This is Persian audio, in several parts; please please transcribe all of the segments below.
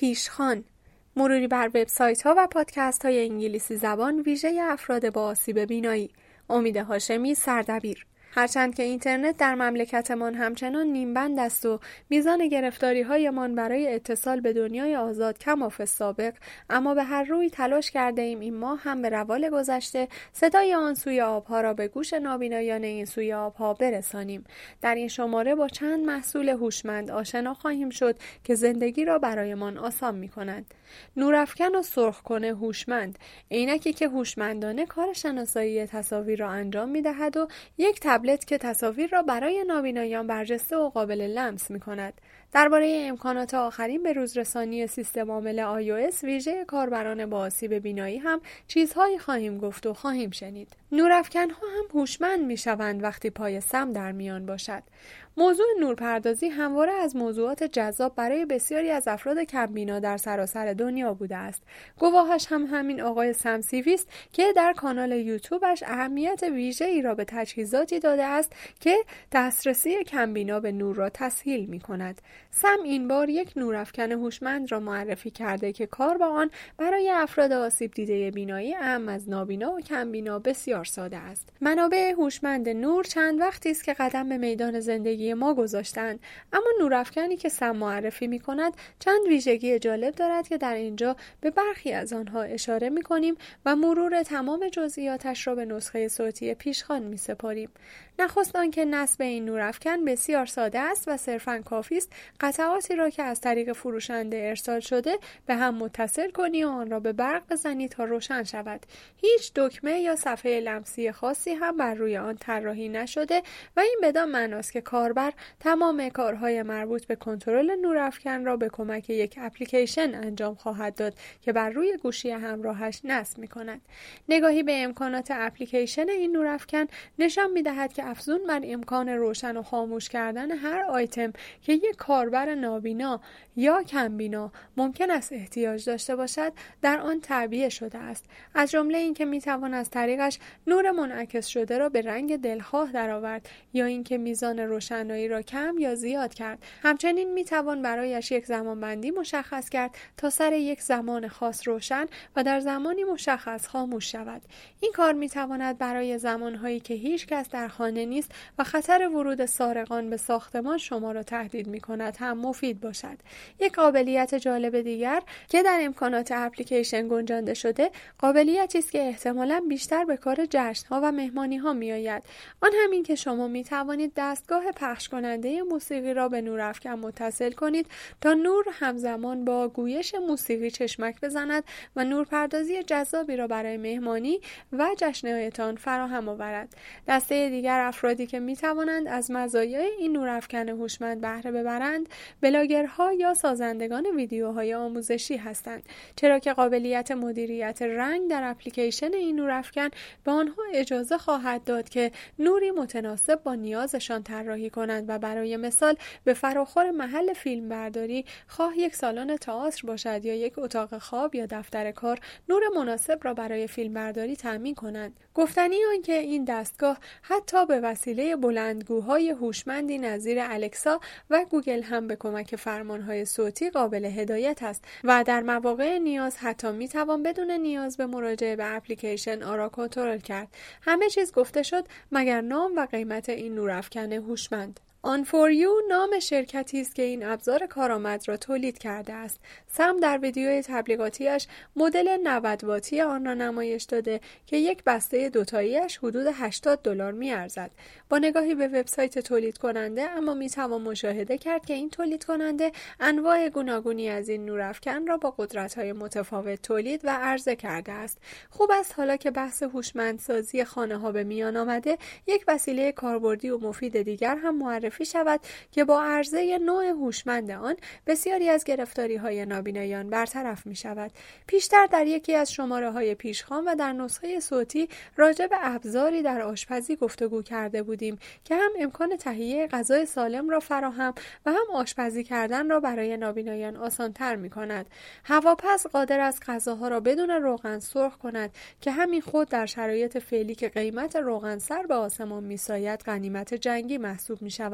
پیشخوان، مروری بر وبسایت‌ها و پادکست‌های انگلیسی زبان ویژه افراد با آسیب بینایی. امید هاشمی، سردبیر. هرچند که اینترنت در مملکتمان همچنان نیمبند است و میزان گرفتاری‌هایمان برای اتصال به دنیای آزاد کماف سابق، اما به هر روی تلاش کرده ایم این ماه هم به روال گذشته صدای آن سوی آبها را به گوش نابینایان این سوی آبها برسانیم. در این شماره با چند محصول هوشمند آشنا خواهیم شد که زندگی را برایمان آسان می‌کنند. نورافکن و سرخ‌کن هوشمند، عینکی که هوشمندانه کار شناسایی تصاویر را انجام می‌دهد و یک تبلت که تصاویر را برای نابینایان برجسته و قابل لمس می‌کند. درباره امکانات آخرین به روزرسانی سیستم عامل iOS ویژه کاربران با آسیب بینایی هم چیزهایی خواهیم گفت و خواهیم شنید. نورافکن‌ها هم هوشمند می‌شوند وقتی پای سم در میان باشد. موضوع نورپردازی همواره از موضوعات جذاب برای بسیاری از افراد کم‌بینا در سراسر دنیا بوده است. گواهش هم همین آقای سمسیوی است که در کانال یوتیوبش اهمیت ویژه‌ای را به تجهیزاتی داده است که دسترسی کم‌بینا به نور را تسهیل می‌کند. سم این بار یک نورافکن هوشمند را معرفی کرده که کار با آن برای افراد آسیب دیده بینایی اعم از نابینا و کم‌بینا بسیار ساده است. منابع هوشمند نور چند وقتی است که قدم به میدان زندگی ما گذاشتند، اما نورافکنی که سم معرفی می‌کند چند ویژگی جالب دارد که در اینجا به برخی از آنها اشاره می‌کنیم و مرور تمام جزئیاتش را به نسخه صوتی پیشخوان می‌سپاریم. نخست آنکه نصب این نورافکن بسیار ساده است و صرفاً کافی است قطعاتی را که از طریق فروشنده ارسال شده به هم متصل کنی و آن را به برق بزنی تا روشن شود. هیچ دکمه یا صفحه لمسی خاصی هم بر روی آن طراحی نشده و این بدان معناست که کاربر تمام کارهای مربوط به کنترل نورافکن را به کمک یک اپلیکیشن انجام خواهد داد که بر روی گوشی همراهش نصب می‌کند. نگاهی به امکانات اپلیکیشن این نورافکن نشان می‌دهد که افزون بر امکان روشن و خاموش کردن هر آیتم که یک کاربر نابینا یا کم‌بینا ممکن است احتیاج داشته باشد در آن تعبیه شده است، از جمله اینکه می‌توان از طریقش نور منعکس شده را به رنگ دلخواه درآورد یا اینکه میزان روشنایی را کم یا زیاد کرد. همچنین می‌توان برایش یک زمانبندی مشخص کرد تا سر یک زمان خاص روشن و در زمانی مشخص خاموش شود. این کار می‌تواند برای زمان‌هایی که هیچ کس در خانه نیست و خطر ورود سارقان به ساختمان شما را تهدید می‌کند هم مفید باشد. یک قابلیت جالب دیگر که در امکانات اپلیکیشن گنجانده شده، قابلیتی است که احتمالاً بیشتر به کار جشن‌ها و مهمانی‌ها می‌آید. آن همین که شما می‌توانید دستگاه پخش کننده موسیقی را به نورافکن متصل کنید تا نور همزمان با گویش موسیقی چشمک بزند و نورپردازی جذابی را برای مهمانی و جشن‌هایتان فراهم آورد. دسته دیگر افرادی که می‌توانند از مزایای این نورافکن هوشمند بهره ببرند، بلاگرها یا سازندگان ویدیوهای آموزشی هستند، چرا که قابلیت مدیریت رنگ در اپلیکیشن این نورافکن به آنها اجازه خواهد داد که نوری متناسب با نیازشان طراحی کنند و برای مثال به فراخور محل فیلم برداری، خواه یک سالن تئاتر باشد یا یک اتاق خواب یا دفتر کار، نور مناسب را برای فیلم برداری تامین کنند. گفتنی آنکه این دستگاه حتی به وسیله بلندگوهای هوشمندی نظیر الکسا و گوگل هم به کمک فرمانهای صوتی قابل هدایت است و در مواقع نیاز حتی میتوان بدون نیاز به مراجعه به اپلیکیشن آن را کنترل کرد. همه چیز گفته شد مگر نام و قیمت این نورافکن هوشمند. On4U نام شرکتی است که این ابزار کارآمد را تولید کرده است. سم در ویدیوی تبلیغاتیش مدل 90 واتی آن را نمایش داده که یک بسته دوتاییش حدود $80 می‌ارزد. با نگاهی به وبسایت تولید کننده اما می‌توان مشاهده کرد که این تولید کننده انواع گوناگونی از این نورافکن را با قدرت‌های متفاوت تولید و عرضه کرده است. خوب است حالا که بحث هوشمندسازی خانه‌ها به میان آمده، یک وسیله کاربردی و مفید دیگر هم معرفی شود که با عرضه نوع هوشمند آن بسیاری از گرفتاری‌های نابینایان برطرف می‌شود. پیشتر در یکی از شماره‌های پیشخوان و در نسخه صوتی راجع به ابزاری در آشپزی گفتگو کرده بودیم که هم امکان تهیه غذای سالم را فراهم و هم آشپزی کردن را برای نابینایان آسان‌تر می‌کند. هواپز قادر است غذاها را بدون روغن سرخ کند که همین خود در شرایط فعلی که قیمت روغن سر به آسمان می‌ساید غنیمت جنگی محسوب می‌شود.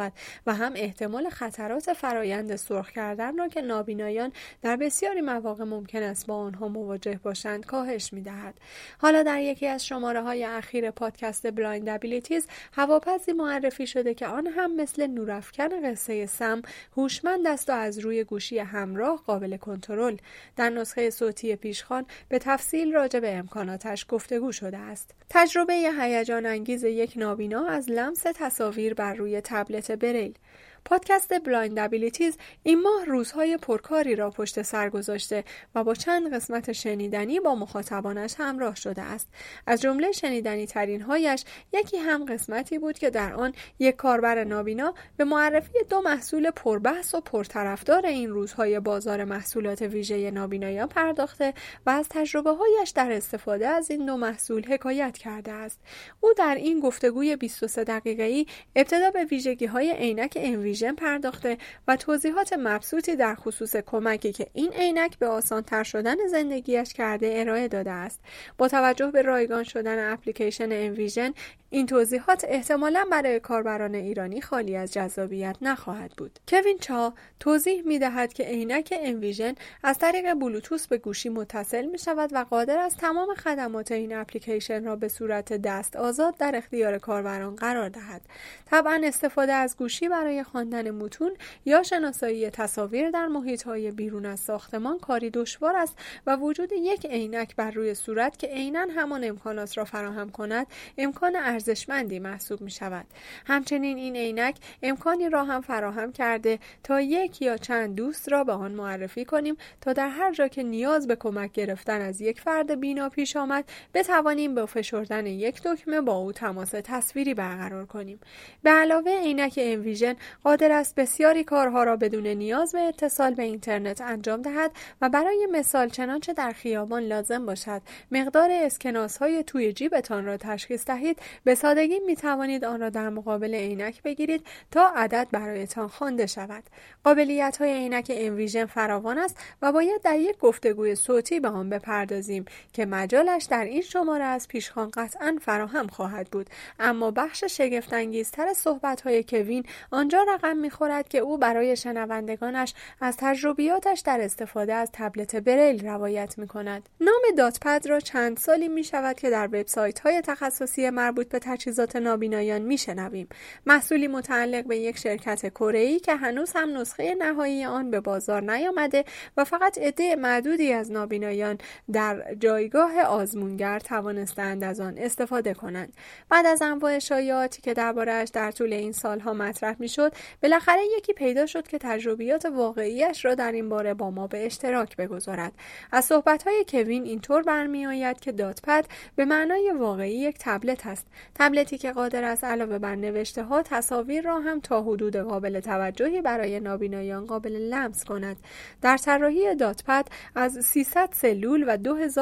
شود و هم احتمال خطرات فرایند سرخ کردن را که نابینایان در بسیاری مواقع ممکن است با آنها مواجه باشند کاهش می‌دهد. حالا در یکی از شماره‌های اخیر پادکست بلایند ابیلیتیز هواپزی معرفی شده که آن هم مثل نورافکن قصه سم هوشمند است و از روی گوشی همراه قابل کنترل. در نسخه صوتی پیشخوان به تفصیل راجع به امکاناتش گفتگو شده است. تجربه هیجان انگیز یک نابینا از لمس تصاویر بر روی تبلت بریل. پادکست بلایند ابیلیتیز این ماه روزهای پرکاری را پشت سر گذاشته و با چند قسمت شنیدنی با مخاطبانش همراه شده است. از جمله شنیدنی ترین هایش یکی هم قسمتی بود که در آن یک کاربر نابینا به معرفی 2 محصول پربحث و پرطرفدار این روزهای بازار محصولات ویژه نابینایان پرداخته و از تجربه هایش در استفاده از این 2 محصول حکایت کرده است. او در این گفتگوی 23 دقیقه‌ای ابتدا به ویژگی های عینک انویژن پرداخته و توضیحات مبسوطی در خصوص کمکی که این عینک به آسان‌تر شدن زندگیش کرده ارائه داده است. با توجه به رایگان شدن اپلیکیشن انویژن، این توضیحات احتمالاً برای کاربران ایرانی خالی از جذابیت نخواهد بود. کوین چا توضیح می‌دهد که عینک انویژن از طریق بلوتوث به گوشی متصل می‌شود و قادر است تمام خدمات این اپلیکیشن را به صورت دست آزاد در اختیار کاربران قرار دهد. طبعاً استفاده از گوشی برای خواندن متون یا شناسایی تصاویر در محیط‌های بیرون از ساختمان کاری دشوار است و وجود یک عینک بر روی صورت که عیناً همان امکانات را فراهم کند امکان ارزشمندی محسوب می شود. همچنین این عینک امکانی را هم فراهم کرده تا یک یا چند دوست را به آن معرفی کنیم تا در هر جا که نیاز به کمک گرفتن از یک فرد بینا پیش آمد بتوانیم با فشردن یک دکمه با او تماس تصویری برقرار کنیم. به علاوه عینک انویژن قادر است بسیاری کارها را بدون نیاز به اتصال به اینترنت انجام دهد و برای مثال چنانچه در خیابان لازم باشد مقدار اسکناس های توی جیبتان را تشخیص دهید، به سادگی می توانید آن را در مقابل عینک بگیرید تا عدد برایتان خوانده شود. قابلیت های عینک انویژن فراوان است و باید در یک گفتگوی صوتی به آن بپردازیم که مجالش در این شماره از پیشخوان قطعاً فراهم خواهد بود. اما بخش شگفت انگیزتر صحبت های کوین آنجا رقم می‌خورد که او برای شنوندگانش از تجربیاتش در استفاده از تبلت بریل روایت می‌کند. نام داتپد را چند سالی می‌شود که در وبسایت‌های تخصصی مربوط به تجهیزات نابینایان می‌شنویم. محصولی متعلق به یک شرکت کره‌ای که هنوز هم نسخه نهایی آن به بازار نیامده و فقط عده معدودی از نابینایان در جایگاه آزمونگر توانستند از آن استفاده کنند. بعد از انواع شایعاتی که درباره‌اش در طول این سالها مطرح می‌شد، بالاخره یکی پیدا شد که تجربیات واقعیش را در این باره با ما به اشتراک بگذارد. از صحبت‌های کوین اینطور برمی‌آید که داتپد به معنای واقعی یک تبلت است. تبلتی که قادر است علاوه بر نوشته‌ها تصاویر را هم تا حدود قابل توجهی برای نابینایان قابل لمس کند. در طراحی داتپد از 300 سلول و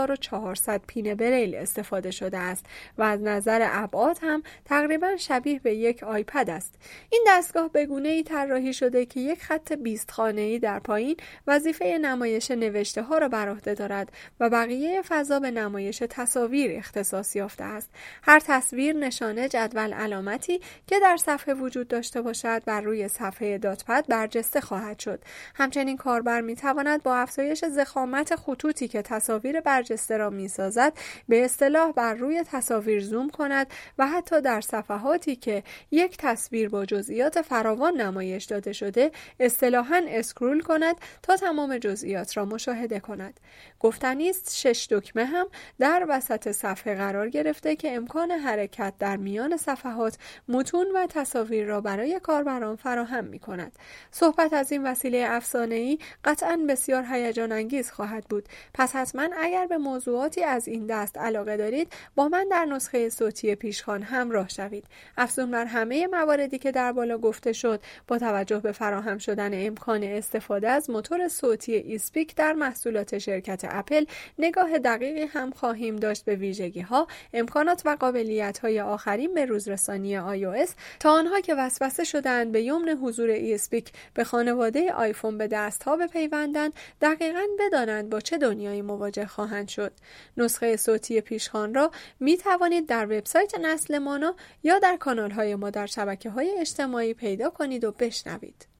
2400 پین بریل استفاده شده است و از نظر ابعاد هم تقریباً شبیه به یک آیپد است. این دستگاه به گونه‌ای طراحی شده که یک خط 20 خانه‌ای در پایین وظیفه نمایش نوشته‌ها را بر عهده دارد و بقیه فضا به نمایش تصاویر اختصاص یافته است. هر تصویر نشانه، جدول، علامتی که در صفحه وجود داشته باشد بر روی صفحه داتپد برجسته خواهد شد. همچنین کاربر می‌تواند با افزایش ضخامت خطوطی که تصاویر برجسته را می‌سازد به اصطلاح بر روی تصاویر زوم کند و حتی در صفحاتی که یک تصویر با جزئیات فراوان نمایش داده شده اصطلاحاً اسکرول کند تا تمام جزئیات را مشاهده کند. گفتنی است 6 دکمه هم در وسط صفحه قرار گرفته که امکان حرکت در میان صفحات، متون و تصاویر را برای کاربران فراهم می کند. صحبت از این وسیله افسانه‌ای قطعاً بسیار هیجان انگیز خواهد بود. پس حتما اگر به موضوعاتی از این دست علاقه دارید با من در نسخه صوتی پیشخوان همراه شوید. افزون بر همه مواردی که در بالا گفته شد، با توجه به فراهم شدن امکان استفاده از موتور صوتی ایسپیک در محصولات شرکت اپل، نگاه دقیقی هم خواهیم داشت به ویژگی‌ها، امکانات و قابلیت‌های آخرین به روزرسانی iOS تا آنها که وسوسه شدند به یمن حضور ایسپیک به خانواده آیفون به دست‌ها بپیوندند، دقیقاً بدانند با چه دنیایی مواجه خواهند شد. نسخه صوتی پیشخوان را می توانید در وبسایت نسل مانا یا در کانال‌های ما در شبکه‌های اجتماعی پیدا کنید کنید و بشنوید.